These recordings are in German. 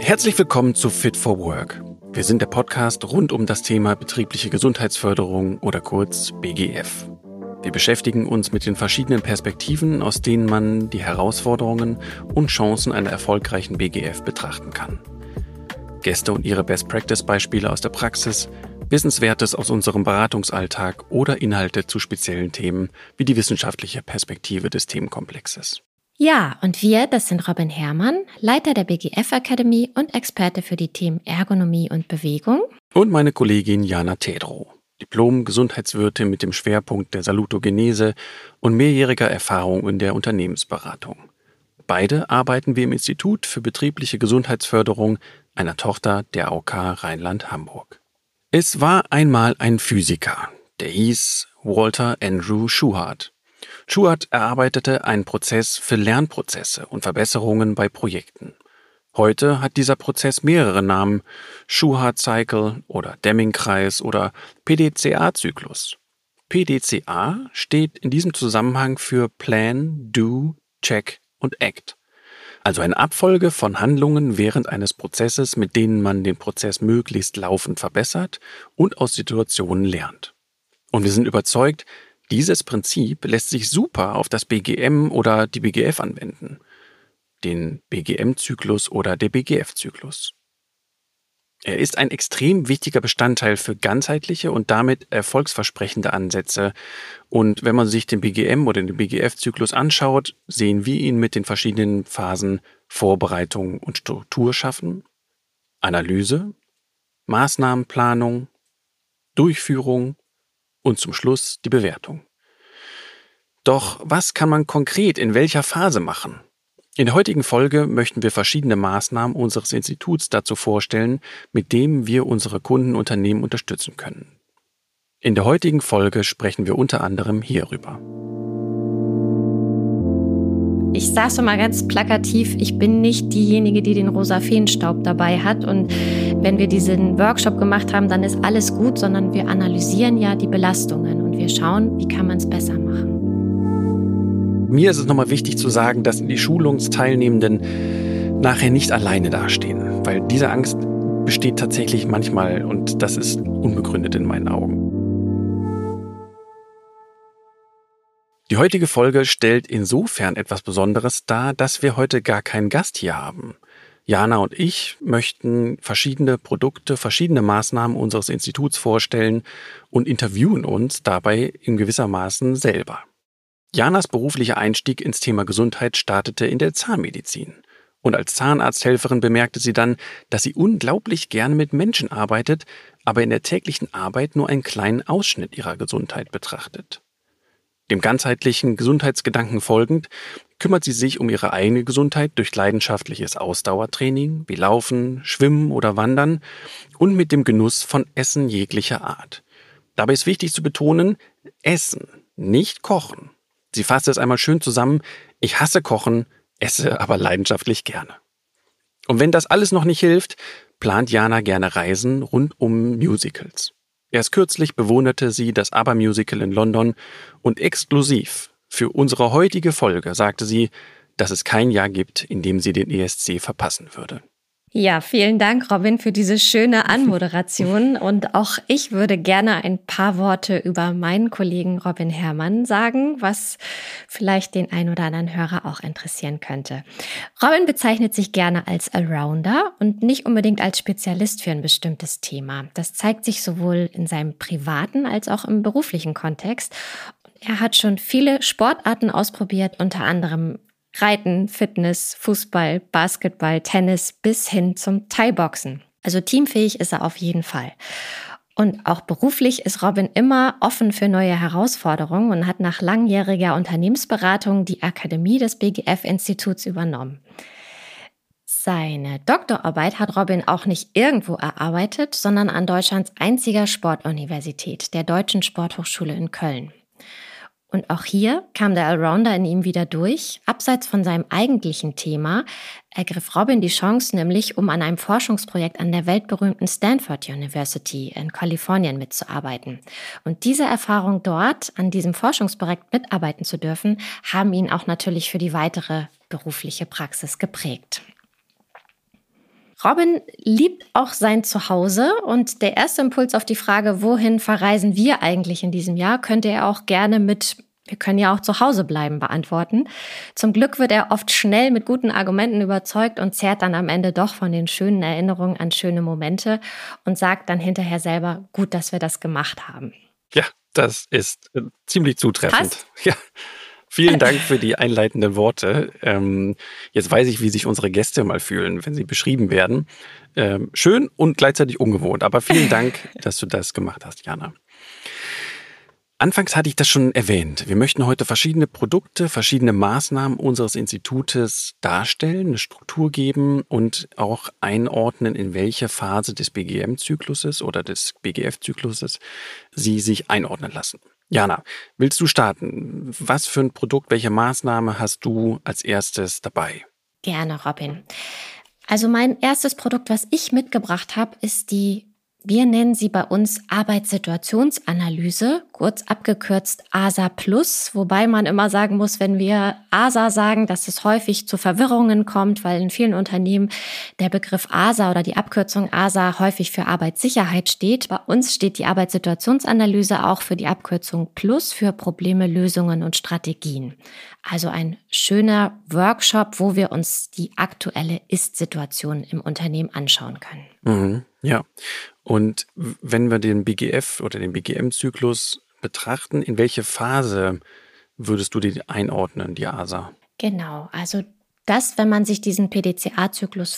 Herzlich willkommen zu Fit for Work. Wir sind der Podcast rund um das Thema betriebliche Gesundheitsförderung oder kurz BGF. Wir beschäftigen uns mit den verschiedenen Perspektiven, aus denen man die Herausforderungen und Chancen einer erfolgreichen BGF betrachten kann. Gäste und ihre Best-Practice-Beispiele aus der Praxis, Wissenswertes aus unserem Beratungsalltag oder Inhalte zu speziellen Themen wie die wissenschaftliche Perspektive des Themenkomplexes. Ja, und wir, das sind Robin Herrmann, Leiter der BGF Akademie und Experte für die Themen Ergonomie und Bewegung. Und meine Kollegin Jana Tedrow, Diplom-Gesundheitswirtin mit dem Schwerpunkt der Salutogenese und mehrjähriger Erfahrung in der Unternehmensberatung. Beide arbeiten wir im Institut für betriebliche Gesundheitsförderung, einer Tochter der AOK Rheinland-Hamburg. Es war einmal ein Physiker, der hieß Walter Andrew Shewhart. Shewhart erarbeitete einen Prozess für Lernprozesse und Verbesserungen bei Projekten. Heute hat dieser Prozess mehrere Namen: Shewhart-Cycle oder Deming-Kreis oder PDCA-Zyklus. PDCA steht in diesem Zusammenhang für Plan, Do, Check und Act. Also eine Abfolge von Handlungen während eines Prozesses, mit denen man den Prozess möglichst laufend verbessert und aus Situationen lernt. Und wir sind überzeugt, dieses Prinzip lässt sich super auf das BGM oder die BGF anwenden, den BGM-Zyklus oder der BGF-Zyklus. Er ist ein extrem wichtiger Bestandteil für ganzheitliche und damit erfolgsversprechende Ansätze. Und wenn man sich den BGM oder den BGF-Zyklus anschaut, sehen wir ihn mit den verschiedenen Phasen Vorbereitung und Struktur schaffen, Analyse, Maßnahmenplanung, Durchführung und zum Schluss die Bewertung. Doch was kann man konkret in welcher Phase machen? In der heutigen Folge möchten wir verschiedene Maßnahmen unseres Instituts dazu vorstellen, mit denen wir unsere Kundenunternehmen unterstützen können. In der heutigen Folge sprechen wir unter anderem hierüber. Ich sage so mal ganz plakativ, ich bin nicht diejenige, die den rosa Feenstaub dabei hat. Und wenn wir diesen Workshop gemacht haben, dann ist alles gut, sondern wir analysieren ja die Belastungen und wir schauen, wie kann man es besser machen. Mir ist es nochmal wichtig zu sagen, dass die Schulungsteilnehmenden nachher nicht alleine dastehen, weil diese Angst besteht tatsächlich manchmal und das ist unbegründet in meinen Augen. Die heutige Folge stellt insofern etwas Besonderes dar, dass wir heute gar keinen Gast hier haben. Jana und ich möchten verschiedene Produkte, verschiedene Maßnahmen unseres Instituts vorstellen und interviewen uns dabei in gewissermaßen selber. Janas beruflicher Einstieg ins Thema Gesundheit startete in der Zahnmedizin. Und als Zahnarzthelferin bemerkte sie dann, dass sie unglaublich gerne mit Menschen arbeitet, aber in der täglichen Arbeit nur einen kleinen Ausschnitt ihrer Gesundheit betrachtet. Dem ganzheitlichen Gesundheitsgedanken folgend kümmert sie sich um ihre eigene Gesundheit durch leidenschaftliches Ausdauertraining wie Laufen, Schwimmen oder Wandern und mit dem Genuss von Essen jeglicher Art. Dabei ist wichtig zu betonen, Essen, nicht Kochen. Sie fasst es einmal schön zusammen: Ich hasse Kochen, esse aber leidenschaftlich gerne. Und wenn das alles noch nicht hilft, plant Jana gerne Reisen rund um Musicals. Erst kürzlich bewunderte sie das ABBA-Musical in London und exklusiv für unsere heutige Folge sagte sie, dass es kein Jahr gibt, in dem sie den ESC verpassen würde. Ja, vielen Dank, Robin, für diese schöne Anmoderation. Und auch ich würde gerne ein paar Worte über meinen Kollegen Robin Herrmann sagen, was vielleicht den ein oder anderen Hörer auch interessieren könnte. Robin bezeichnet sich gerne als Allrounder und nicht unbedingt als Spezialist für ein bestimmtes Thema. Das zeigt sich sowohl in seinem privaten als auch im beruflichen Kontext. Er hat schon viele Sportarten ausprobiert, unter anderem Reiten, Fitness, Fußball, Basketball, Tennis bis hin zum Thai-Boxen. Also teamfähig ist er auf jeden Fall. Und auch beruflich ist Robin immer offen für neue Herausforderungen und hat nach langjähriger Unternehmensberatung die Akademie des BGF-Instituts übernommen. Seine Doktorarbeit hat Robin auch nicht irgendwo erarbeitet, sondern an Deutschlands einziger Sportuniversität, der Deutschen Sporthochschule in Köln. Und auch hier kam der Allrounder in ihm wieder durch. Abseits von seinem eigentlichen Thema ergriff Robin die Chance nämlich, um an einem Forschungsprojekt an der weltberühmten Stanford University in Kalifornien mitzuarbeiten. Und diese Erfahrung dort, an diesem Forschungsprojekt mitarbeiten zu dürfen, haben ihn auch natürlich für die weitere berufliche Praxis geprägt. Robin liebt auch sein Zuhause und der erste Impuls auf die Frage, wohin verreisen wir eigentlich in diesem Jahr, könnte er auch gerne mit "Wir können ja auch zu Hause bleiben" beantworten. Zum Glück wird er oft schnell mit guten Argumenten überzeugt und zehrt dann am Ende doch von den schönen Erinnerungen an schöne Momente und sagt dann hinterher selber, gut, dass wir das gemacht haben. Ja, das ist ziemlich zutreffend. Passt? Ja. Vielen Dank für die einleitenden Worte. Jetzt weiß ich, wie sich unsere Gäste mal fühlen, wenn sie beschrieben werden. Schön und gleichzeitig ungewohnt. Aber vielen Dank, dass du das gemacht hast, Jana. Anfangs hatte ich das schon erwähnt. Wir möchten heute verschiedene Produkte, verschiedene Maßnahmen unseres Institutes darstellen, eine Struktur geben und auch einordnen, in welche Phase des BGM-Zykluses oder des BGF-Zykluses sie sich einordnen lassen. Jana, willst du starten? Was für ein Produkt, welche Maßnahme hast du als erstes dabei? Gerne, Robin. Also mein erstes Produkt, was ich mitgebracht habe, ist wir nennen sie bei uns Arbeitssituationsanalyse, kurz abgekürzt ASA Plus, wobei man immer sagen muss, wenn wir ASA sagen, dass es häufig zu Verwirrungen kommt, weil in vielen Unternehmen der Begriff ASA oder die Abkürzung ASA häufig für Arbeitssicherheit steht. Bei uns steht die Arbeitssituationsanalyse auch für die Abkürzung Plus für Probleme, Lösungen und Strategien. Also ein schöner Workshop, wo wir uns die aktuelle Ist-Situation im Unternehmen anschauen können. Mhm, ja. Und wenn wir den BGF oder den BGM-Zyklus betrachten, in welche Phase würdest du die einordnen, die ASA? Genau, also wenn man sich diesen PDCA-Zyklus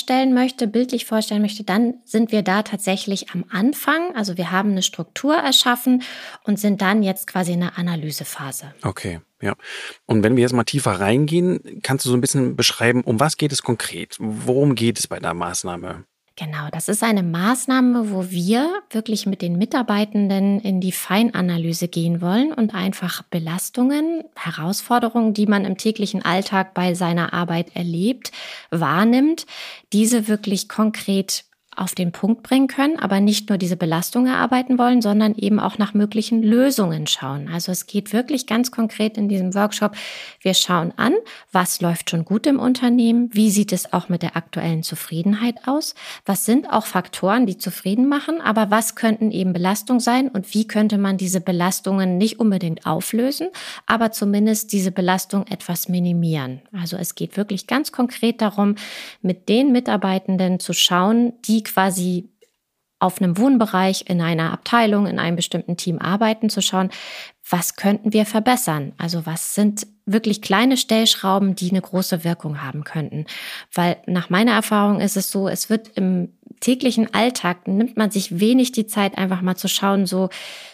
bildlich vorstellen möchte, dann sind wir da tatsächlich am Anfang. Also wir haben eine Struktur erschaffen und sind dann jetzt quasi in der Analysephase. Okay, ja. Und wenn wir jetzt mal tiefer reingehen, kannst du so ein bisschen beschreiben, um was geht es konkret? Worum geht es bei der Maßnahme? Genau, das ist eine Maßnahme, wo wir wirklich mit den Mitarbeitenden in die Feinanalyse gehen wollen und einfach Belastungen, Herausforderungen, die man im täglichen Alltag bei seiner Arbeit erlebt, wahrnimmt, diese wirklich konkret auf den Punkt bringen können, aber nicht nur diese Belastung erarbeiten wollen, sondern eben auch nach möglichen Lösungen schauen. Also es geht wirklich ganz konkret in diesem Workshop. Wir schauen an, was läuft schon gut im Unternehmen, wie sieht es auch mit der aktuellen Zufriedenheit aus, was sind auch Faktoren, die zufrieden machen, aber was könnten eben Belastungen sein und wie könnte man diese Belastungen nicht unbedingt auflösen, aber zumindest diese Belastung etwas minimieren. Also es geht wirklich ganz konkret darum, mit den Mitarbeitenden zu schauen, die quasi auf einem Wohnbereich, in einer Abteilung, in einem bestimmten Team arbeiten, zu schauen, was könnten wir verbessern? Also was sind wirklich kleine Stellschrauben, die eine große Wirkung haben könnten? Weil nach meiner Erfahrung ist es so, es wird im täglichen Alltag, nimmt man sich wenig die Zeit, einfach mal zu schauen, so,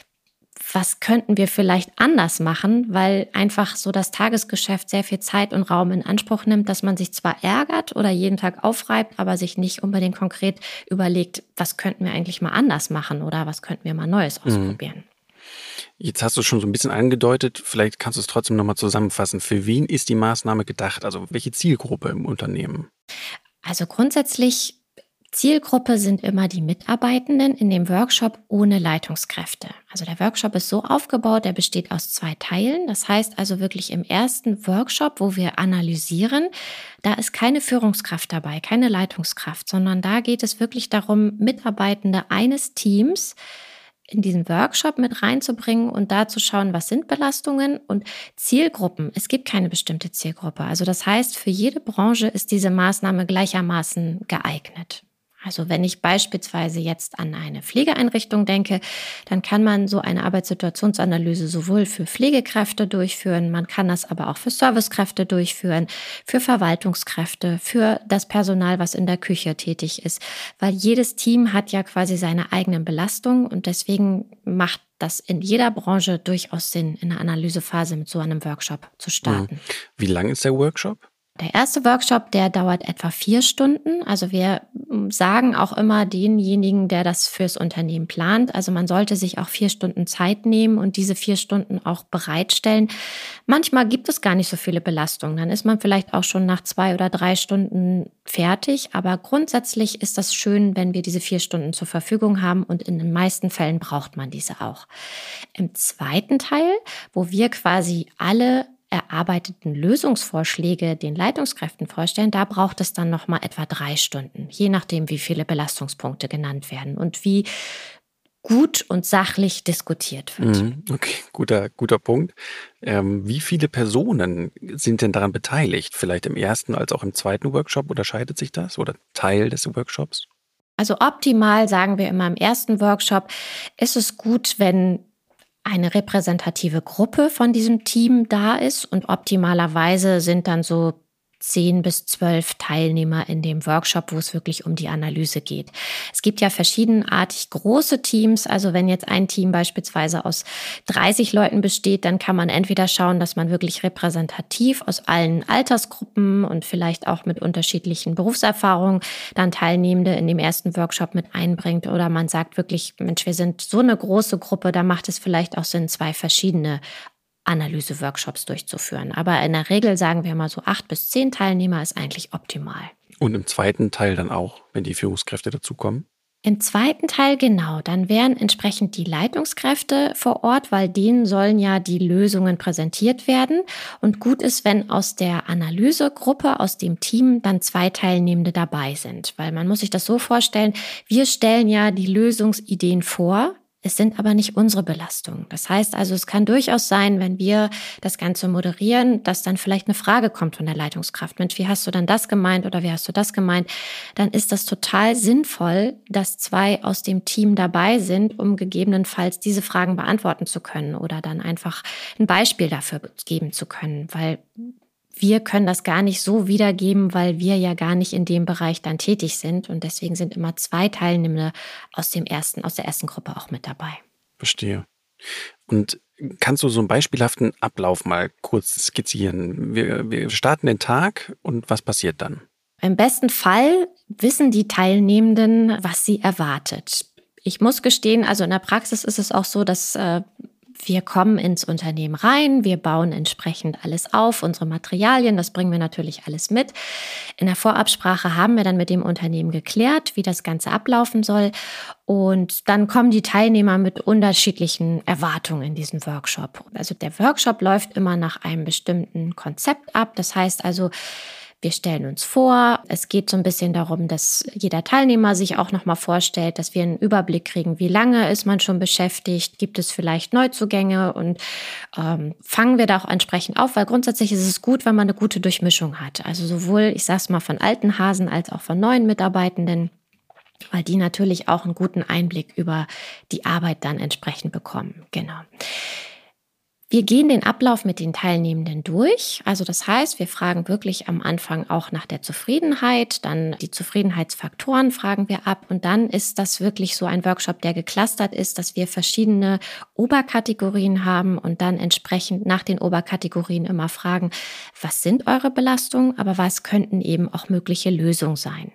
was könnten wir vielleicht anders machen, weil einfach so das Tagesgeschäft sehr viel Zeit und Raum in Anspruch nimmt, dass man sich zwar ärgert oder jeden Tag aufreibt, aber sich nicht unbedingt konkret überlegt, was könnten wir eigentlich mal anders machen oder was könnten wir mal Neues ausprobieren. Jetzt hast du es schon so ein bisschen angedeutet, vielleicht kannst du es trotzdem nochmal zusammenfassen. Für wen ist die Maßnahme gedacht? Also welche Zielgruppe im Unternehmen? Also grundsätzlich Zielgruppe sind immer die Mitarbeitenden in dem Workshop ohne Leitungskräfte. Also der Workshop ist so aufgebaut, der besteht aus 2 Teilen. Das heißt also wirklich im ersten Workshop, wo wir analysieren, da ist keine Führungskraft dabei, keine Leitungskraft, sondern da geht es wirklich darum, Mitarbeitende eines Teams in diesen Workshop mit reinzubringen und da zu schauen, was sind Belastungen und Zielgruppen. Es gibt keine bestimmte Zielgruppe. Also das heißt, für jede Branche ist diese Maßnahme gleichermaßen geeignet. Also wenn ich beispielsweise jetzt an eine Pflegeeinrichtung denke, dann kann man so eine Arbeitssituationsanalyse sowohl für Pflegekräfte durchführen, man kann das aber auch für Servicekräfte durchführen, für Verwaltungskräfte, für das Personal, was in der Küche tätig ist. Weil jedes Team hat ja quasi seine eigenen Belastungen und deswegen macht das in jeder Branche durchaus Sinn, in der Analysephase mit so einem Workshop zu starten. Wie lang ist der Workshop? Der erste Workshop, der dauert etwa 4 Stunden. Also wir sagen auch immer denjenigen, der das fürs Unternehmen plant. Also man sollte sich auch 4 Stunden Zeit nehmen und diese 4 Stunden auch bereitstellen. Manchmal gibt es gar nicht so viele Belastungen. Dann ist man vielleicht auch schon nach 2 oder 3 Stunden fertig. Aber grundsätzlich ist das schön, wenn wir diese 4 Stunden zur Verfügung haben und in den meisten Fällen braucht man diese auch. Im zweiten Teil, wo wir quasi alle erarbeiteten Lösungsvorschläge den Leitungskräften vorstellen, da braucht es dann nochmal etwa 3 Stunden, je nachdem, wie viele Belastungspunkte genannt werden und wie gut und sachlich diskutiert wird. Okay, guter Punkt. Wie viele Personen sind denn daran beteiligt? Vielleicht im ersten als auch im zweiten Workshop? Unterscheidet sich das oder Teil des Workshops? Also optimal, sagen wir immer im ersten Workshop, ist es gut, wenn eine repräsentative Gruppe von diesem Team da ist und optimalerweise sind dann so 10 bis 12 Teilnehmer in dem Workshop, wo es wirklich um die Analyse geht. Es gibt ja verschiedenartig große Teams. Also wenn jetzt ein Team beispielsweise aus 30 Leuten besteht, dann kann man entweder schauen, dass man wirklich repräsentativ aus allen Altersgruppen und vielleicht auch mit unterschiedlichen Berufserfahrungen dann Teilnehmende in dem ersten Workshop mit einbringt. Oder man sagt wirklich, Mensch, wir sind so eine große Gruppe, da macht es vielleicht auch Sinn, 2 verschiedene Analyse-Workshops durchzuführen. Aber in der Regel sagen wir mal so 8 bis 10 Teilnehmer ist eigentlich optimal. Und im zweiten Teil dann auch, wenn die Führungskräfte dazukommen? Im zweiten Teil genau, dann wären entsprechend die Leitungskräfte vor Ort, weil denen sollen ja die Lösungen präsentiert werden. Und gut ist, wenn aus der Analysegruppe, aus dem Team dann 2 Teilnehmende dabei sind. Weil man muss sich das so vorstellen, wir stellen ja die Lösungsideen vor. Es sind aber nicht unsere Belastungen. Das heißt also, es kann durchaus sein, wenn wir das Ganze moderieren, dass dann vielleicht eine Frage kommt von der Leitungskraft. Mensch, wie hast du dann das gemeint oder wie hast du das gemeint? Dann ist das total sinnvoll, dass 2 aus dem Team dabei sind, um gegebenenfalls diese Fragen beantworten zu können oder dann einfach ein Beispiel dafür geben zu können, weil wir können das gar nicht so wiedergeben, weil wir ja gar nicht in dem Bereich dann tätig sind. Und deswegen sind immer 2 Teilnehmende aus der ersten Gruppe auch mit dabei. Verstehe. Und kannst du so einen beispielhaften Ablauf mal kurz skizzieren? Wir starten den Tag und was passiert dann? Im besten Fall wissen die Teilnehmenden, was sie erwartet. Ich muss gestehen, also in der Praxis ist es auch so, dass wir kommen ins Unternehmen rein, wir bauen entsprechend alles auf, unsere Materialien, das bringen wir natürlich alles mit. In der Vorabsprache haben wir dann mit dem Unternehmen geklärt, wie das Ganze ablaufen soll. Und dann kommen die Teilnehmer mit unterschiedlichen Erwartungen in diesen Workshop. Also der Workshop läuft immer nach einem bestimmten Konzept ab. Das heißt also, wir stellen uns vor, es geht so ein bisschen darum, dass jeder Teilnehmer sich auch nochmal vorstellt, dass wir einen Überblick kriegen, wie lange ist man schon beschäftigt, gibt es vielleicht Neuzugänge und fangen wir da auch entsprechend auf, weil grundsätzlich ist es gut, wenn man eine gute Durchmischung hat. Also sowohl, ich sag's mal, von alten Hasen als auch von neuen Mitarbeitenden, weil die natürlich auch einen guten Einblick über die Arbeit dann entsprechend bekommen. Genau. Wir gehen den Ablauf mit den Teilnehmenden durch. Also das heißt, wir fragen wirklich am Anfang auch nach der Zufriedenheit, dann die Zufriedenheitsfaktoren fragen wir ab und dann ist das wirklich so ein Workshop, der geclustert ist, dass wir verschiedene Oberkategorien haben und dann entsprechend nach den Oberkategorien immer fragen, was sind eure Belastungen, aber was könnten eben auch mögliche Lösungen sein.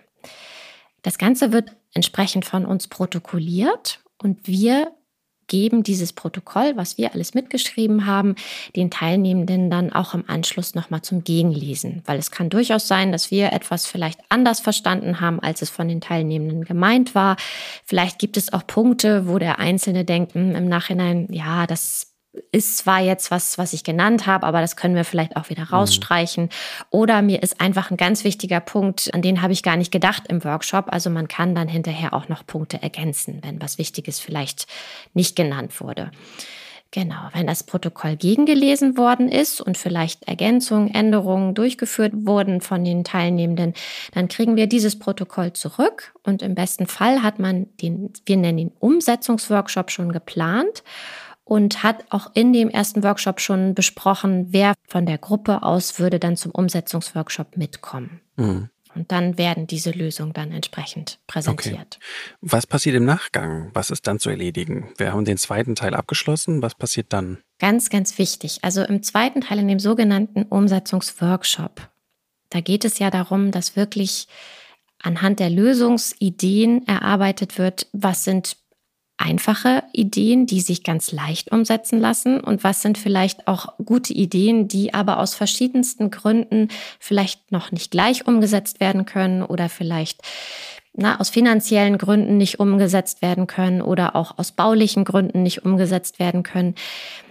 Das Ganze wird entsprechend von uns protokolliert und wir geben dieses Protokoll, was wir alles mitgeschrieben haben, den Teilnehmenden dann auch im Anschluss nochmal zum Gegenlesen. Weil es kann durchaus sein, dass wir etwas vielleicht anders verstanden haben, als es von den Teilnehmenden gemeint war. Vielleicht gibt es auch Punkte, wo der Einzelne denkt, im Nachhinein, ja, das ist zwar jetzt was ich genannt habe, aber das können wir vielleicht auch wieder rausstreichen. Oder mir ist einfach ein ganz wichtiger Punkt, an den habe ich gar nicht gedacht im Workshop. Also man kann dann hinterher auch noch Punkte ergänzen, wenn was Wichtiges vielleicht nicht genannt wurde. Genau, wenn das Protokoll gegengelesen worden ist und vielleicht Ergänzungen, Änderungen durchgeführt wurden von den Teilnehmenden, dann kriegen wir dieses Protokoll zurück und im besten Fall hat man wir nennen den Umsetzungsworkshop schon geplant und hat auch in dem ersten Workshop schon besprochen, wer von der Gruppe aus würde dann zum Umsetzungsworkshop mitkommen. Und dann werden diese Lösungen dann entsprechend präsentiert. Okay. Was passiert im Nachgang? Was ist dann zu erledigen? Wir haben den zweiten Teil abgeschlossen. Was passiert dann? Ganz, ganz wichtig. Also im zweiten Teil, in dem sogenannten Umsetzungsworkshop, da geht es ja darum, dass wirklich anhand der Lösungsideen erarbeitet wird, was sind einfache Ideen, die sich ganz leicht umsetzen lassen und was sind vielleicht auch gute Ideen, die aber aus verschiedensten Gründen vielleicht noch nicht gleich umgesetzt werden können oder vielleicht aus finanziellen Gründen nicht umgesetzt werden können oder auch aus baulichen Gründen nicht umgesetzt werden können.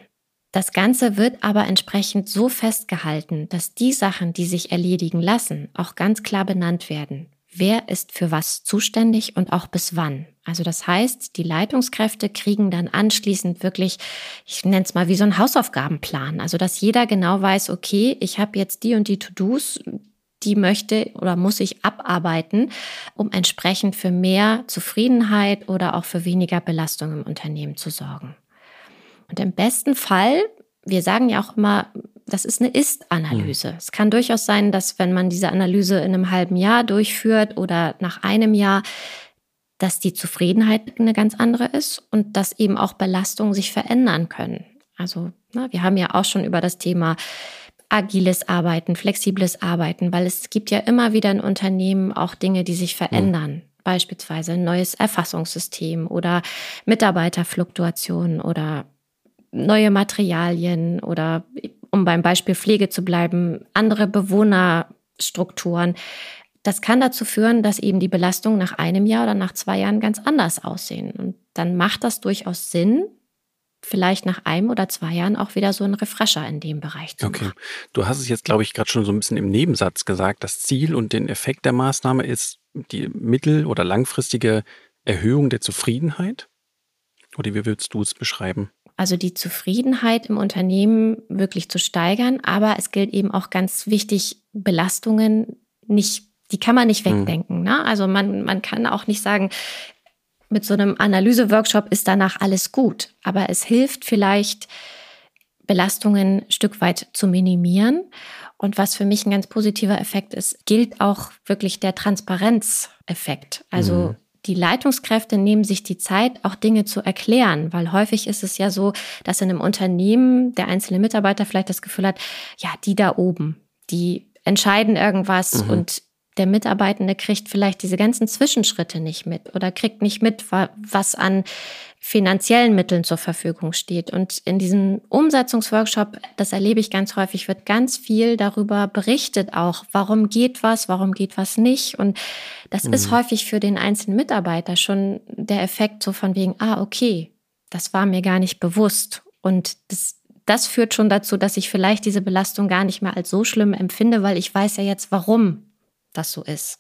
Das Ganze wird aber entsprechend so festgehalten, dass die Sachen, die sich erledigen lassen, auch ganz klar benannt werden. Wer ist für was zuständig und auch bis wann? Also das heißt, die Leitungskräfte kriegen dann anschließend wirklich, ich nenne es mal wie so einen Hausaufgabenplan. Also dass jeder genau weiß, okay, ich habe jetzt die und die To-Dos, die möchte oder muss ich abarbeiten, um entsprechend für mehr Zufriedenheit oder auch für weniger Belastung im Unternehmen zu sorgen. Und im besten Fall, wir sagen ja auch immer, das ist eine Ist-Analyse. Es kann durchaus sein, dass wenn man diese Analyse in einem halben Jahr durchführt oder nach einem Jahr, dass die Zufriedenheit eine ganz andere ist und dass eben auch Belastungen sich verändern können. Also wir haben ja auch schon über das Thema agiles Arbeiten, flexibles Arbeiten, weil es gibt ja immer wieder in Unternehmen auch Dinge, die sich verändern. Beispielsweise ein neues Erfassungssystem oder Mitarbeiterfluktuationen oder neue Materialien oder, um beim Beispiel Pflege zu bleiben, andere Bewohnerstrukturen. Das kann dazu führen, dass eben die Belastungen nach einem Jahr oder nach 2 Jahren ganz anders aussehen. Und dann macht das durchaus Sinn, vielleicht nach 1 oder 2 Jahren auch wieder so einen Refresher in dem Bereich zu machen. Okay. Du hast es jetzt, glaube ich, gerade schon so ein bisschen im Nebensatz gesagt. Das Ziel und den Effekt der Maßnahme ist die mittel- oder langfristige Erhöhung der Zufriedenheit? Oder wie würdest du es beschreiben? Also die Zufriedenheit im Unternehmen wirklich zu steigern, aber es gilt eben auch ganz wichtig, Belastungen nicht, die kann man nicht wegdenken. Ne? Also man kann auch nicht sagen, mit so einem Analyse-Workshop ist danach alles gut, aber es hilft vielleicht, Belastungen ein Stück weit zu minimieren. Und was für mich ein ganz positiver Effekt ist, gilt auch wirklich der Transparenzeffekt. Also die Leitungskräfte nehmen sich die Zeit, auch Dinge zu erklären, weil häufig ist es ja so, dass in einem Unternehmen der einzelne Mitarbeiter vielleicht das Gefühl hat, ja, die da oben, die entscheiden irgendwas und der Mitarbeitende kriegt vielleicht diese ganzen Zwischenschritte nicht mit oder kriegt nicht mit, was an finanziellen Mitteln zur Verfügung steht. Und in diesem Umsetzungsworkshop, das erlebe ich ganz häufig, wird ganz viel darüber berichtet auch, warum geht was nicht. Und das ist häufig für den einzelnen Mitarbeiter schon der Effekt so von wegen, okay, das war mir gar nicht bewusst. Und das führt schon dazu, dass ich vielleicht diese Belastung gar nicht mehr als so schlimm empfinde, weil ich weiß ja jetzt, warum das so ist.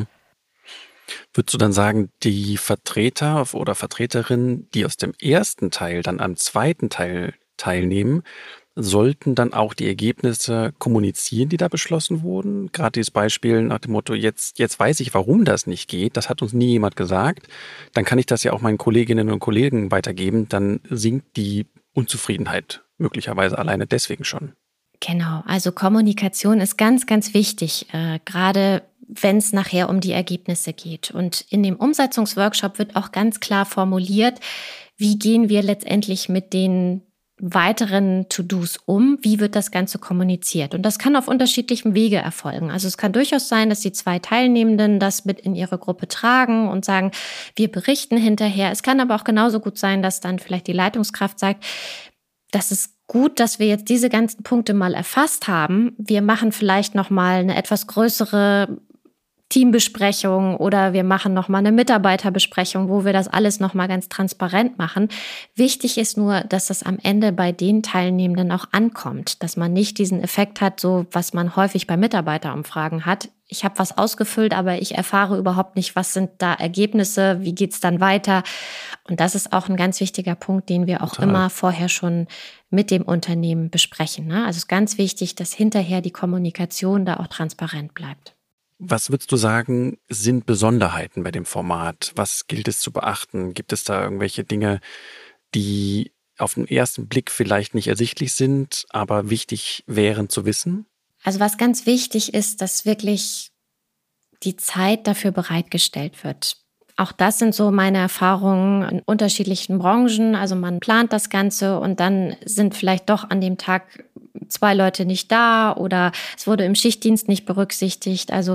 Würdest du dann sagen, die Vertreter oder Vertreterinnen, die aus dem ersten Teil dann am zweiten Teil teilnehmen, sollten dann auch die Ergebnisse kommunizieren, die da beschlossen wurden? Gerade dieses Beispiel nach dem Motto, jetzt weiß ich, warum das nicht geht, das hat uns nie jemand gesagt, dann kann ich das ja auch meinen Kolleginnen und Kollegen weitergeben, dann sinkt die Unzufriedenheit möglicherweise alleine deswegen schon. Genau, also Kommunikation ist ganz, ganz wichtig, gerade wenn es nachher um die Ergebnisse geht. Und in dem Umsetzungsworkshop wird auch ganz klar formuliert, wie gehen wir letztendlich mit den weiteren To-Dos um, wie wird das Ganze kommuniziert. Und das kann auf unterschiedlichem Wege erfolgen. Also es kann durchaus sein, dass die 2 Teilnehmenden das mit in ihre Gruppe tragen und sagen, wir berichten hinterher. Es kann aber auch genauso gut sein, dass dann vielleicht die Leitungskraft sagt, das ist gut, dass wir jetzt diese ganzen Punkte mal erfasst haben. Wir machen vielleicht noch mal eine etwas größere Teambesprechung oder wir machen noch mal eine Mitarbeiterbesprechung, wo wir das alles noch mal ganz transparent machen. Wichtig ist nur, dass das am Ende bei den Teilnehmenden auch ankommt, dass man nicht diesen Effekt hat, so was man häufig bei Mitarbeiterumfragen hat. Ich habe was ausgefüllt, aber ich erfahre überhaupt nicht, was sind da Ergebnisse, wie geht's dann weiter. Und das ist auch ein ganz wichtiger Punkt, den wir auch immer vorher schon mit dem Unternehmen besprechen. Ne? Also es ist ganz wichtig, dass hinterher die Kommunikation da auch transparent bleibt. Was würdest du sagen, sind Besonderheiten bei dem Format? Was gilt es zu beachten? Gibt es da irgendwelche Dinge, die auf den ersten Blick vielleicht nicht ersichtlich sind, aber wichtig wären zu wissen? Also was ganz wichtig ist, dass wirklich die Zeit dafür bereitgestellt wird. Auch das sind so meine Erfahrungen in unterschiedlichen Branchen. Also man plant das Ganze und dann sind vielleicht doch an dem Tag 2 Leute nicht da oder es wurde im Schichtdienst nicht berücksichtigt. Also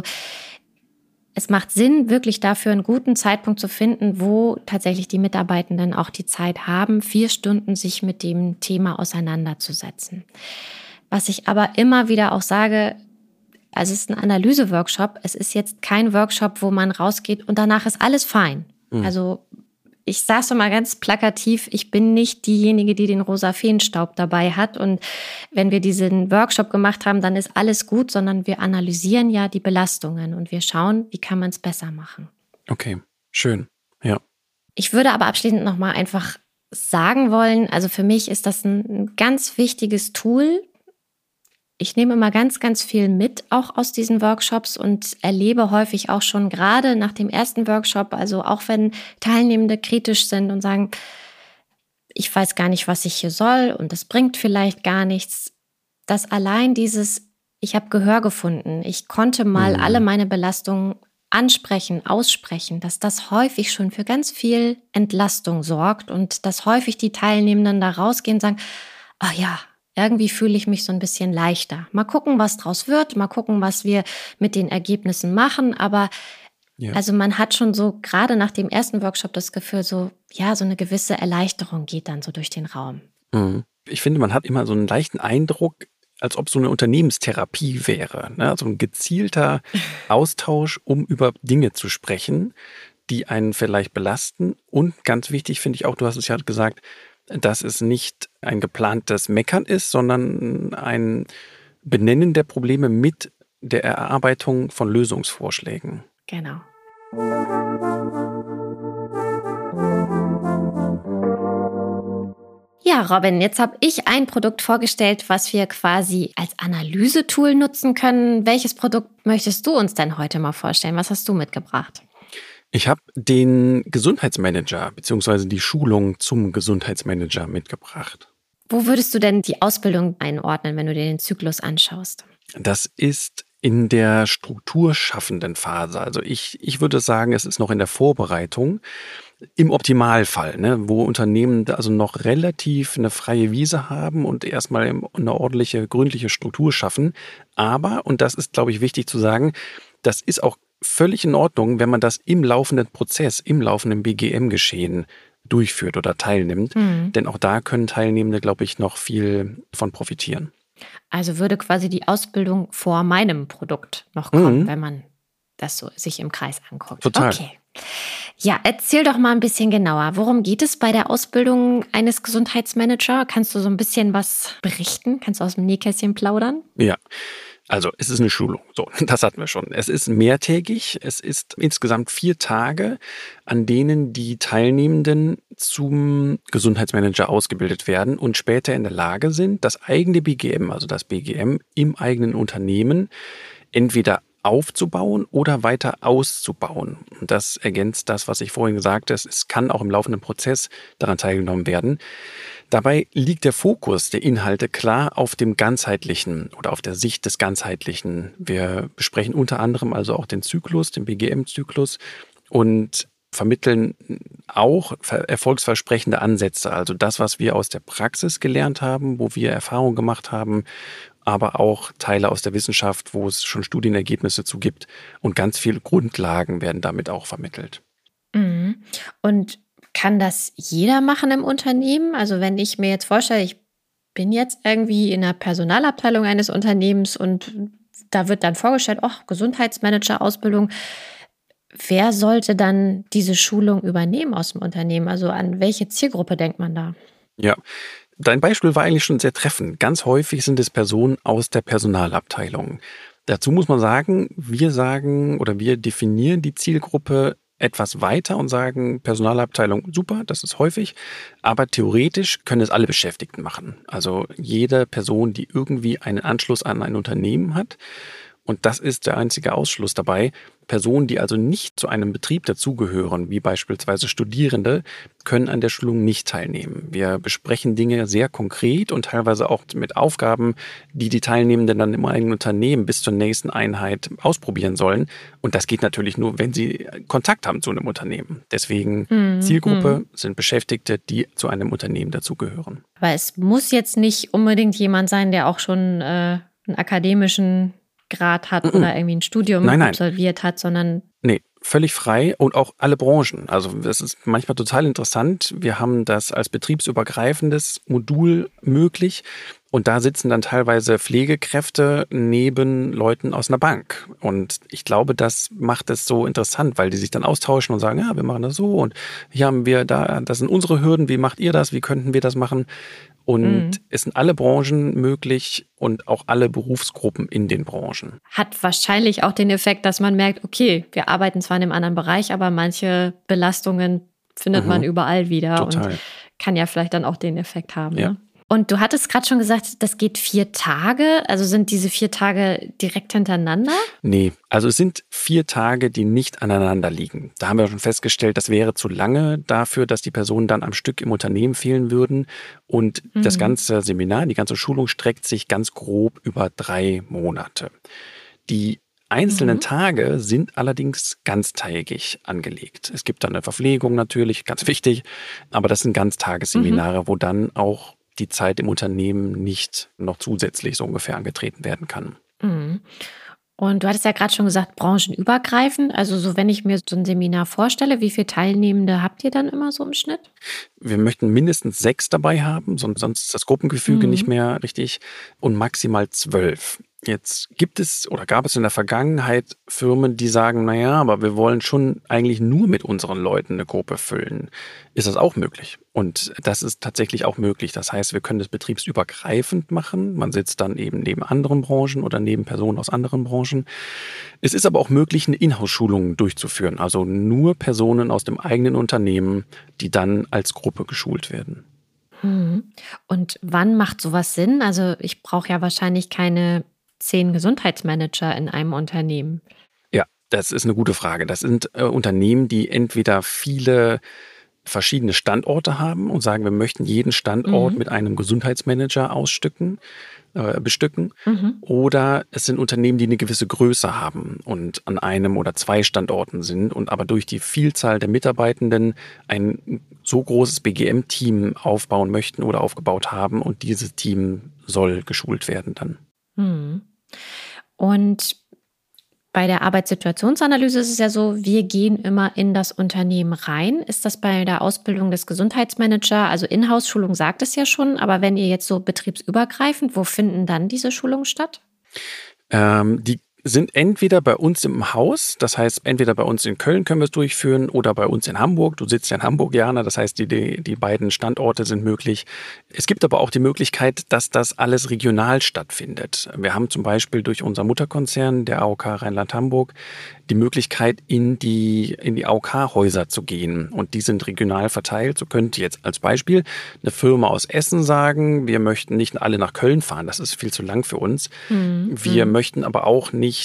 es macht Sinn, wirklich dafür einen guten Zeitpunkt zu finden, wo tatsächlich die Mitarbeitenden auch die Zeit haben, 4 Stunden sich mit dem Thema auseinanderzusetzen. Was ich aber immer wieder auch sage, also es ist ein Analyse-Workshop, es ist jetzt kein Workshop, wo man rausgeht und danach ist alles fein. Also ich sage es mal ganz plakativ, ich bin nicht diejenige, die den rosa Feenstaub dabei hat. Und wenn wir diesen Workshop gemacht haben, dann ist alles gut, sondern wir analysieren ja die Belastungen und wir schauen, wie kann man es besser machen. Okay, schön, ja. Ich würde aber abschließend nochmal einfach sagen wollen, also für mich ist das ein ganz wichtiges Tool. Ich nehme immer ganz, ganz viel mit, auch aus diesen Workshops und erlebe häufig auch schon gerade nach dem ersten Workshop, also auch wenn Teilnehmende kritisch sind und sagen, ich weiß gar nicht, was ich hier soll und das bringt vielleicht gar nichts, dass allein dieses, ich habe Gehör gefunden, ich konnte mal alle meine Belastungen ansprechen, aussprechen, dass das häufig schon für ganz viel Entlastung sorgt und dass häufig die Teilnehmenden da rausgehen und sagen, ach ja, irgendwie fühle ich mich so ein bisschen leichter. Mal gucken, was draus wird, mal gucken, was wir mit den Ergebnissen machen. Aber also man hat schon so gerade nach dem ersten Workshop das Gefühl, so eine gewisse Erleichterung geht dann so durch den Raum. Ich finde, man hat immer so einen leichten Eindruck, als ob so eine Unternehmenstherapie wäre. Ne? Also ein gezielter Austausch, um über Dinge zu sprechen, die einen vielleicht belasten. Und ganz wichtig finde ich auch, du hast es ja gesagt, dass es nicht ein geplantes Meckern ist, sondern ein Benennen der Probleme mit der Erarbeitung von Lösungsvorschlägen. Genau. Ja, Robin, jetzt habe ich ein Produkt vorgestellt, was wir quasi als Analysetool nutzen können. Welches Produkt möchtest du uns denn heute mal vorstellen? Was hast du mitgebracht? Ich habe den Gesundheitsmanager bzw. die Schulung zum Gesundheitsmanager mitgebracht. Wo würdest du denn die Ausbildung einordnen, wenn du dir den Zyklus anschaust? Das ist in der strukturschaffenden Phase. Also ich würde sagen, es ist noch in der Vorbereitung. Im Optimalfall, ne, wo Unternehmen also noch relativ eine freie Wiese haben und erstmal eine ordentliche, gründliche Struktur schaffen. Aber, und das ist, glaube ich, wichtig zu sagen, das ist auch völlig in Ordnung, wenn man das im laufenden Prozess, im laufenden BGM-Geschehen durchführt oder teilnimmt. Denn auch da können Teilnehmende, glaube ich, noch viel von profitieren. Also würde quasi die Ausbildung vor meinem Produkt noch kommen, wenn man das so sich im Kreis anguckt. Total. Okay. Ja, erzähl doch mal ein bisschen genauer. Worum geht es bei der Ausbildung eines Gesundheitsmanagers? Kannst du so ein bisschen was berichten? Kannst du aus dem Nähkästchen plaudern? Ja. Also es ist eine Schulung, so, das hatten wir schon. Es ist mehrtägig, es ist insgesamt 4 Tage, an denen die Teilnehmenden zum Gesundheitsmanager ausgebildet werden und später in der Lage sind, das eigene BGM, also das BGM im eigenen Unternehmen, entweder aufzubauen oder weiter auszubauen. Und das ergänzt das, was ich vorhin gesagt habe. Es kann auch im laufenden Prozess daran teilgenommen werden. Dabei liegt der Fokus der Inhalte klar auf dem Ganzheitlichen oder auf der Sicht des Ganzheitlichen. Wir besprechen unter anderem also auch den Zyklus, den BGM-Zyklus und vermitteln auch erfolgsversprechende Ansätze. Also das, was wir aus der Praxis gelernt haben, wo wir Erfahrungen gemacht haben, aber auch Teile aus der Wissenschaft, wo es schon Studienergebnisse zu gibt. Und ganz viele Grundlagen werden damit auch vermittelt. Und kann das jeder machen im Unternehmen? Also wenn ich mir jetzt vorstelle, ich bin jetzt irgendwie in der Personalabteilung eines Unternehmens und da wird dann vorgestellt, Gesundheitsmanager-Ausbildung. Wer sollte dann diese Schulung übernehmen aus dem Unternehmen? Also an welche Zielgruppe denkt man da? Ja, dein Beispiel war eigentlich schon sehr treffend. Ganz häufig sind es Personen aus der Personalabteilung. Dazu muss man sagen, wir definieren die Zielgruppe etwas weiter und sagen, Personalabteilung, super, das ist häufig, aber theoretisch können es alle Beschäftigten machen. Also jede Person, die irgendwie einen Anschluss an ein Unternehmen hat. Und das ist der einzige Ausschluss dabei. Personen, die also nicht zu einem Betrieb dazugehören, wie beispielsweise Studierende, können an der Schulung nicht teilnehmen. Wir besprechen Dinge sehr konkret und teilweise auch mit Aufgaben, die die Teilnehmenden dann im eigenen Unternehmen bis zur nächsten Einheit ausprobieren sollen. Und das geht natürlich nur, wenn sie Kontakt haben zu einem Unternehmen. Deswegen Zielgruppe sind Beschäftigte, die zu einem Unternehmen dazugehören. Aber es muss jetzt nicht unbedingt jemand sein, der auch schon einen akademischen Grad hat oder irgendwie ein Studium absolviert hat, sondern... Nee, völlig frei und auch alle Branchen. Also das ist manchmal total interessant. Wir haben das als betriebsübergreifendes Modul möglich. Und da sitzen dann teilweise Pflegekräfte neben Leuten aus einer Bank. Und ich glaube, das macht es so interessant, weil die sich dann austauschen und sagen, ja, wir machen das so und hier haben wir das sind unsere Hürden, wie macht ihr das, wie könnten wir das machen? Und es sind alle Branchen möglich und auch alle Berufsgruppen in den Branchen. Hat wahrscheinlich auch den Effekt, dass man merkt, okay, wir arbeiten zwar in einem anderen Bereich, aber manche Belastungen findet man überall wieder. Total. Und kann ja vielleicht dann auch den Effekt haben. Ja. Ne? Und du hattest gerade schon gesagt, das geht 4 Tage. Also sind diese 4 Tage direkt hintereinander? Nee, also es sind 4 Tage, die nicht aneinander liegen. Da haben wir schon festgestellt, das wäre zu lange dafür, dass die Personen dann am Stück im Unternehmen fehlen würden. Und das ganze Seminar, die ganze Schulung streckt sich ganz grob über 3 Monate. Die einzelnen Tage sind allerdings ganztägig angelegt. Es gibt dann eine Verpflegung natürlich, ganz wichtig, aber das sind Ganztagesseminare, wo dann auch die Zeit im Unternehmen nicht noch zusätzlich so ungefähr angetreten werden kann. Und du hattest ja gerade schon gesagt, branchenübergreifend. Also so, wenn ich mir so ein Seminar vorstelle, wie viele Teilnehmende habt ihr dann immer so im Schnitt? Wir möchten mindestens 6 dabei haben, sonst ist das Gruppengefüge nicht mehr richtig, und maximal 12. Jetzt gab es in der Vergangenheit Firmen, die sagen, naja, aber wir wollen schon eigentlich nur mit unseren Leuten eine Gruppe füllen. Ist das auch möglich? Und das ist tatsächlich auch möglich. Das heißt, wir können das betriebsübergreifend machen. Man sitzt dann eben neben anderen Branchen oder neben Personen aus anderen Branchen. Es ist aber auch möglich, eine Inhouse-Schulung durchzuführen. Also nur Personen aus dem eigenen Unternehmen, die dann als Gruppe geschult werden. Und wann macht sowas Sinn? Also ich brauche ja wahrscheinlich keine 10 Gesundheitsmanager in einem Unternehmen. Ja, das ist eine gute Frage. Das sind Unternehmen, die entweder viele verschiedene Standorte haben und sagen, wir möchten jeden Standort mit einem Gesundheitsmanager bestücken. Oder es sind Unternehmen, die eine gewisse Größe haben und an einem oder 2 Standorten sind und aber durch die Vielzahl der Mitarbeitenden ein so großes BGM-Team aufbauen möchten oder aufgebaut haben, und dieses Team soll geschult werden dann. Und bei der Arbeitssituationsanalyse ist es ja so, wir gehen immer in das Unternehmen rein. Ist das bei der Ausbildung des Gesundheitsmanager, also Inhouse-Schulung sagt es ja schon, aber wenn ihr jetzt so betriebsübergreifend, wo finden dann diese Schulungen statt? Die sind entweder bei uns im Haus, das heißt, entweder bei uns in Köln können wir es durchführen oder bei uns in Hamburg. Du sitzt ja in Hamburg, Jana, das heißt, die beiden Standorte sind möglich. Es gibt aber auch die Möglichkeit, dass das alles regional stattfindet. Wir haben zum Beispiel durch unser Mutterkonzern, der AOK Rheinland-Hamburg, die Möglichkeit, in die AOK-Häuser zu gehen. Und die sind regional verteilt. So könnte jetzt als Beispiel eine Firma aus Essen sagen, wir möchten nicht alle nach Köln fahren, das ist viel zu lang für uns. Wir möchten aber auch nicht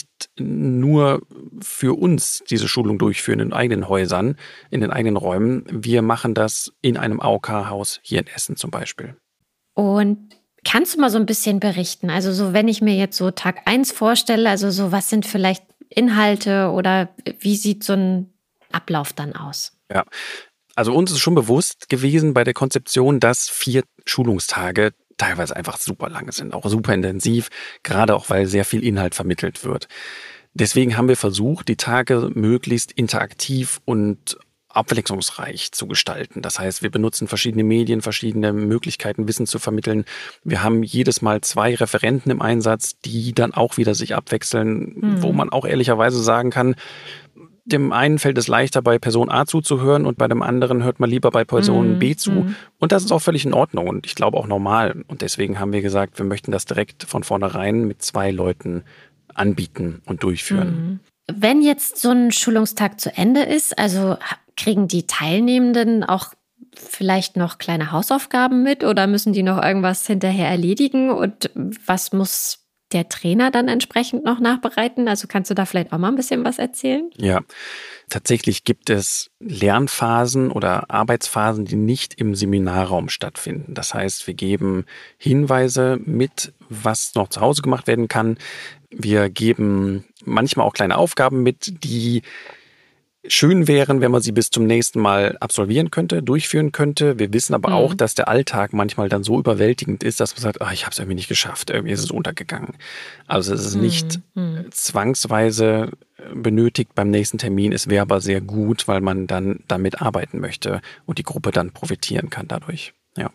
nur für uns diese Schulung durchführen in eigenen Häusern, in den eigenen Räumen. Wir machen das in einem AOK-Haus hier in Essen zum Beispiel. Und kannst du mal so ein bisschen berichten? Also so, wenn ich mir jetzt so Tag 1 vorstelle, also so, was sind vielleicht Inhalte oder wie sieht so ein Ablauf dann aus? Ja, also uns ist schon bewusst gewesen bei der Konzeption, dass 4 Schulungstage teilweise einfach super lang sind, auch super intensiv, gerade auch, weil sehr viel Inhalt vermittelt wird. Deswegen haben wir versucht, die Tage möglichst interaktiv und abwechslungsreich zu gestalten. Das heißt, wir benutzen verschiedene Medien, verschiedene Möglichkeiten, Wissen zu vermitteln. Wir haben jedes Mal 2 Referenten im Einsatz, die dann auch wieder sich abwechseln, wo man auch ehrlicherweise sagen kann, dem einen fällt es leichter, bei Person A zuzuhören und bei dem anderen hört man lieber bei Person B zu. Und das ist auch völlig in Ordnung und ich glaube auch normal. Und deswegen haben wir gesagt, wir möchten das direkt von vornherein mit 2 Leuten anbieten und durchführen. Wenn jetzt so ein Schulungstag zu Ende ist, also kriegen die Teilnehmenden auch vielleicht noch kleine Hausaufgaben mit oder müssen die noch irgendwas hinterher erledigen? Und was muss der Trainer dann entsprechend noch nachbereiten? Also kannst du da vielleicht auch mal ein bisschen was erzählen? Ja, tatsächlich gibt es Lernphasen oder Arbeitsphasen, die nicht im Seminarraum stattfinden. Das heißt, wir geben Hinweise mit, was noch zu Hause gemacht werden kann. Wir geben manchmal auch kleine Aufgaben mit, die schön wären, wenn man sie bis zum nächsten Mal absolvieren könnte, durchführen könnte. Wir wissen aber auch, dass der Alltag manchmal dann so überwältigend ist, dass man sagt, ich habe es irgendwie nicht geschafft, irgendwie ist es untergegangen. Also es ist nicht zwangsweise benötigt beim nächsten Termin. Es wäre aber sehr gut, weil man dann damit arbeiten möchte und die Gruppe dann profitieren kann dadurch. Ja.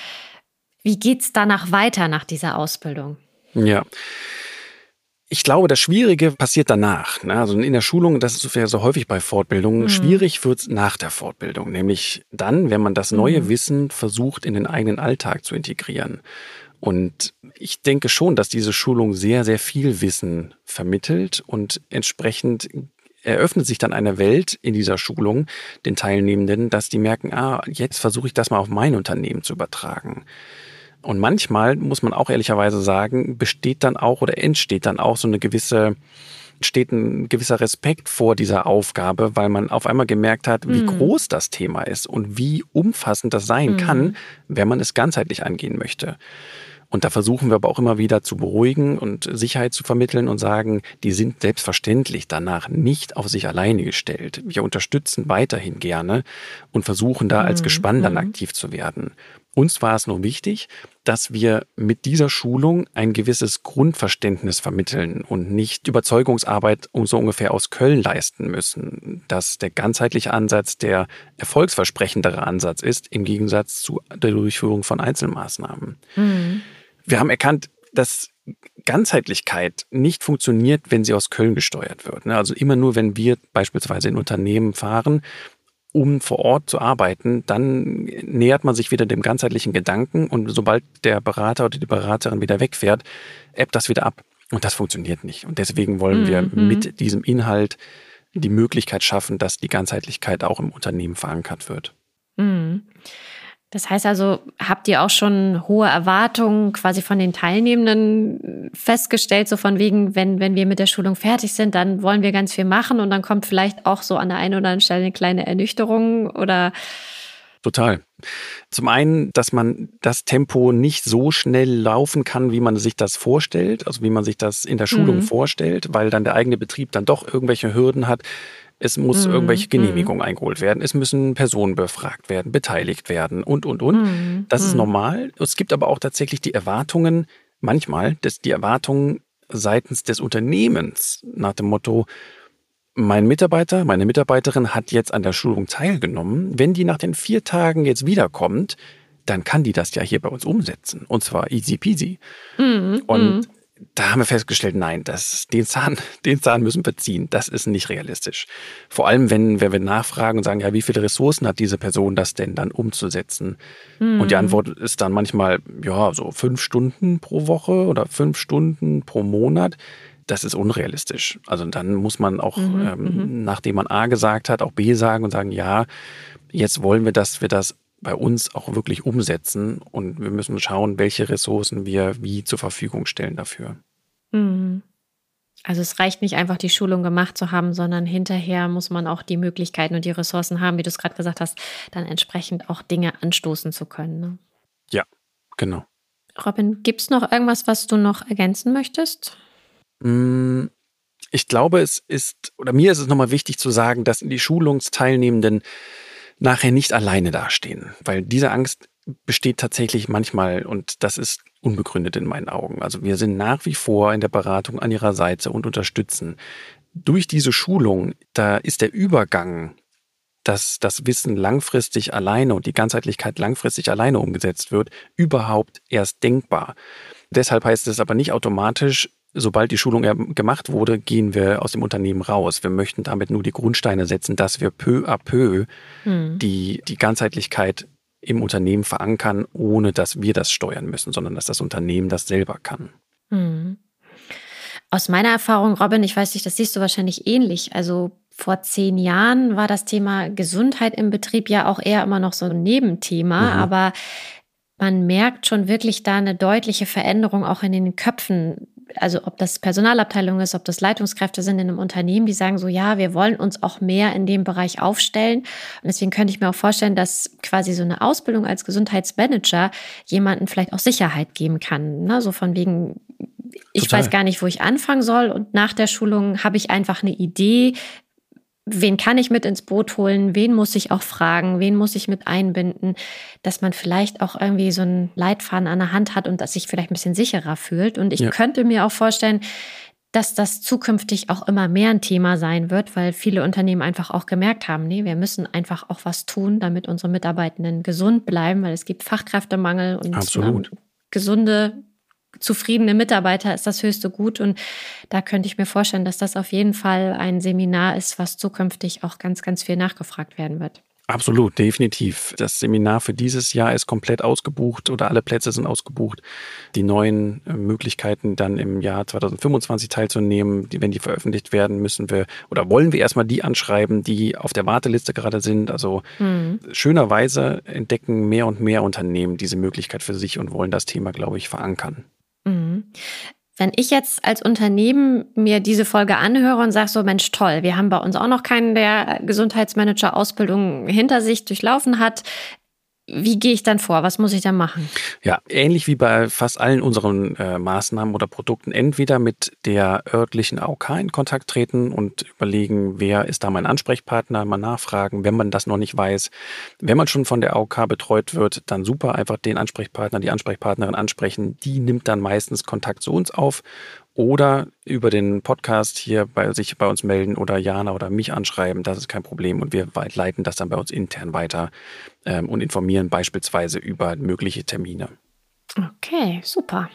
Wie geht's danach weiter nach dieser Ausbildung? Ja. Ich glaube, das Schwierige passiert danach. Also in der Schulung, das ist ja so häufig bei Fortbildungen, schwierig wird es nach der Fortbildung. Nämlich dann, wenn man das neue Wissen versucht, in den eigenen Alltag zu integrieren. Und ich denke schon, dass diese Schulung sehr, sehr viel Wissen vermittelt und entsprechend eröffnet sich dann eine Welt in dieser Schulung den Teilnehmenden, dass die merken, jetzt versuche ich das mal auf mein Unternehmen zu übertragen. Und manchmal, muss man auch ehrlicherweise sagen, besteht dann auch oder entsteht dann auch steht ein gewisser Respekt vor dieser Aufgabe, weil man auf einmal gemerkt hat, wie groß das Thema ist und wie umfassend das sein kann, wenn man es ganzheitlich angehen möchte. Und da versuchen wir aber auch immer wieder zu beruhigen und Sicherheit zu vermitteln und sagen, die sind selbstverständlich danach nicht auf sich alleine gestellt. Wir unterstützen weiterhin gerne und versuchen da als Gespann dann aktiv zu werden. Uns war es nur wichtig, dass wir mit dieser Schulung ein gewisses Grundverständnis vermitteln und nicht Überzeugungsarbeit so ungefähr aus Köln leisten müssen, dass der ganzheitliche Ansatz der erfolgsversprechendere Ansatz ist, im Gegensatz zu der Durchführung von Einzelmaßnahmen. Wir haben erkannt, dass Ganzheitlichkeit nicht funktioniert, wenn sie aus Köln gesteuert wird. Also immer nur, wenn wir beispielsweise in Unternehmen fahren, um vor Ort zu arbeiten, dann nähert man sich wieder dem ganzheitlichen Gedanken und sobald der Berater oder die Beraterin wieder wegfährt, ebbt das wieder ab. Und das funktioniert nicht. Und deswegen wollen wir mit diesem Inhalt die Möglichkeit schaffen, dass die Ganzheitlichkeit auch im Unternehmen verankert wird. Das heißt also, habt ihr auch schon hohe Erwartungen quasi von den Teilnehmenden festgestellt, so von wegen, wenn wir mit der Schulung fertig sind, dann wollen wir ganz viel machen und dann kommt vielleicht auch so an der einen oder anderen Stelle eine kleine Ernüchterung oder? Total. Zum einen, dass man das Tempo nicht so schnell laufen kann, wie man sich das vorstellt, also wie man sich das in der Schulung vorstellt, weil dann der eigene Betrieb dann doch irgendwelche Hürden hat. Es muss irgendwelche Genehmigungen eingeholt werden. Es müssen Personen befragt werden, beteiligt werden und. Das ist normal. Es gibt aber auch tatsächlich die Erwartungen, manchmal die Erwartungen seitens des Unternehmens nach dem Motto, mein Mitarbeiter, meine Mitarbeiterin hat jetzt an der Schulung teilgenommen. Wenn die nach den 4 Tagen jetzt wiederkommt, dann kann die das ja hier bei uns umsetzen. Und zwar easy peasy. Und da haben wir festgestellt, nein, den Zahn müssen wir ziehen. Das ist nicht realistisch. Vor allem, wenn wir nachfragen und sagen, ja, wie viele Ressourcen hat diese Person, das denn dann umzusetzen? Und die Antwort ist dann manchmal, ja, so 5 Stunden pro Woche oder 5 Stunden pro Monat. Das ist unrealistisch. Also dann muss man auch, nachdem man A gesagt hat, auch B sagen und sagen, ja, jetzt wollen wir, dass wir das bei uns auch wirklich umsetzen und wir müssen schauen, welche Ressourcen wir wie zur Verfügung stellen dafür. Also es reicht nicht einfach, die Schulung gemacht zu haben, sondern hinterher muss man auch die Möglichkeiten und die Ressourcen haben, wie du es gerade gesagt hast, dann entsprechend auch Dinge anstoßen zu können. Ne? Ja, genau. Robin, gibt es noch irgendwas, was du noch ergänzen möchtest? Ich glaube, mir ist es nochmal wichtig zu sagen, dass die Schulungsteilnehmenden nachher nicht alleine dastehen, weil diese Angst besteht tatsächlich manchmal und das ist unbegründet in meinen Augen. Also wir sind nach wie vor in der Beratung an ihrer Seite und unterstützen. Durch diese Schulung, da ist der Übergang, dass das Wissen langfristig alleine und die Ganzheitlichkeit langfristig alleine umgesetzt wird, überhaupt erst denkbar. Deshalb heißt es aber nicht automatisch, sobald die Schulung gemacht wurde, gehen wir aus dem Unternehmen raus. Wir möchten damit nur die Grundsteine setzen, dass wir peu à peu die Ganzheitlichkeit im Unternehmen verankern, ohne dass wir das steuern müssen, sondern dass das Unternehmen das selber kann. Aus meiner Erfahrung, Robin, ich weiß nicht, das siehst du wahrscheinlich ähnlich. Also vor 10 Jahren war das Thema Gesundheit im Betrieb ja auch eher immer noch so ein Nebenthema, aber man merkt schon wirklich da eine deutliche Veränderung auch in den Köpfen. Also ob das Personalabteilung ist, ob das Leitungskräfte sind in einem Unternehmen, die sagen so, ja, wir wollen uns auch mehr in dem Bereich aufstellen. Und deswegen könnte ich mir auch vorstellen, dass quasi so eine Ausbildung als Gesundheitsmanager jemandem vielleicht auch Sicherheit geben kann. Ne? So von wegen, ich weiß gar nicht, wo ich anfangen soll. Und nach der Schulung habe ich einfach eine Idee, wen kann ich mit ins Boot holen, wen muss ich auch fragen, wen muss ich mit einbinden, dass man vielleicht auch irgendwie so einen Leitfaden an der Hand hat und dass sich vielleicht ein bisschen sicherer fühlt. Und ich könnte mir auch vorstellen, dass das zukünftig auch immer mehr ein Thema sein wird, weil viele Unternehmen einfach auch gemerkt haben, nee, wir müssen einfach auch was tun, damit unsere Mitarbeitenden gesund bleiben, weil es gibt Fachkräftemangel und gesunde, zufriedene Mitarbeiter ist das höchste Gut. Und da könnte ich mir vorstellen, dass das auf jeden Fall ein Seminar ist, was zukünftig auch ganz, ganz viel nachgefragt werden wird. Absolut, definitiv. Das Seminar für dieses Jahr ist komplett ausgebucht oder alle Plätze sind ausgebucht. Die neuen Möglichkeiten dann im Jahr 2025 teilzunehmen, wenn die veröffentlicht werden, wollen wir erstmal die anschreiben, die auf der Warteliste gerade sind. Also schönerweise entdecken mehr und mehr Unternehmen diese Möglichkeit für sich und wollen das Thema, glaube ich, verankern. Mhm. Wenn ich jetzt als Unternehmen mir diese Folge anhöre und sage so, Mensch, toll, wir haben bei uns auch noch keinen, der Gesundheitsmanager-Ausbildung hinter sich durchlaufen hat. Wie gehe ich dann vor? Was muss ich dann machen? Ja, ähnlich wie bei fast allen unseren Maßnahmen oder Produkten, entweder mit der örtlichen AOK in Kontakt treten und überlegen, wer ist da mein Ansprechpartner, mal nachfragen, wenn man das noch nicht weiß. Wenn man schon von der AOK betreut wird, dann super, einfach den Ansprechpartner, die Ansprechpartnerin ansprechen. Die nimmt dann meistens Kontakt zu uns auf. Oder über den Podcast hier sich bei uns melden oder Jana oder mich anschreiben, das ist kein Problem. Und wir leiten das dann bei uns intern weiter und informieren beispielsweise über mögliche Termine. Okay, super.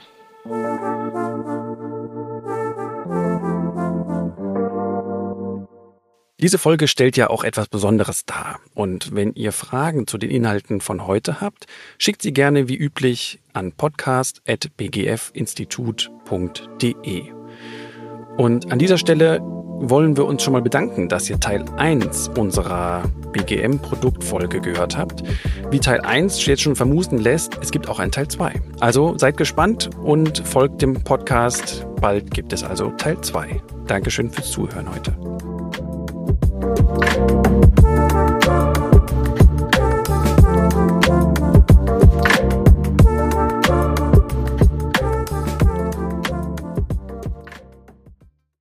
Diese Folge stellt ja auch etwas Besonderes dar. Und wenn ihr Fragen zu den Inhalten von heute habt, schickt sie gerne wie üblich an podcast@bgfinstitut.de. Und an dieser Stelle wollen wir uns schon mal bedanken, dass ihr Teil 1 unserer BGM-Produktfolge gehört habt. Wie Teil 1 jetzt schon vermuten lässt, es gibt auch einen Teil 2. Also seid gespannt und folgt dem Podcast. Bald gibt es also Teil 2. Dankeschön fürs Zuhören heute.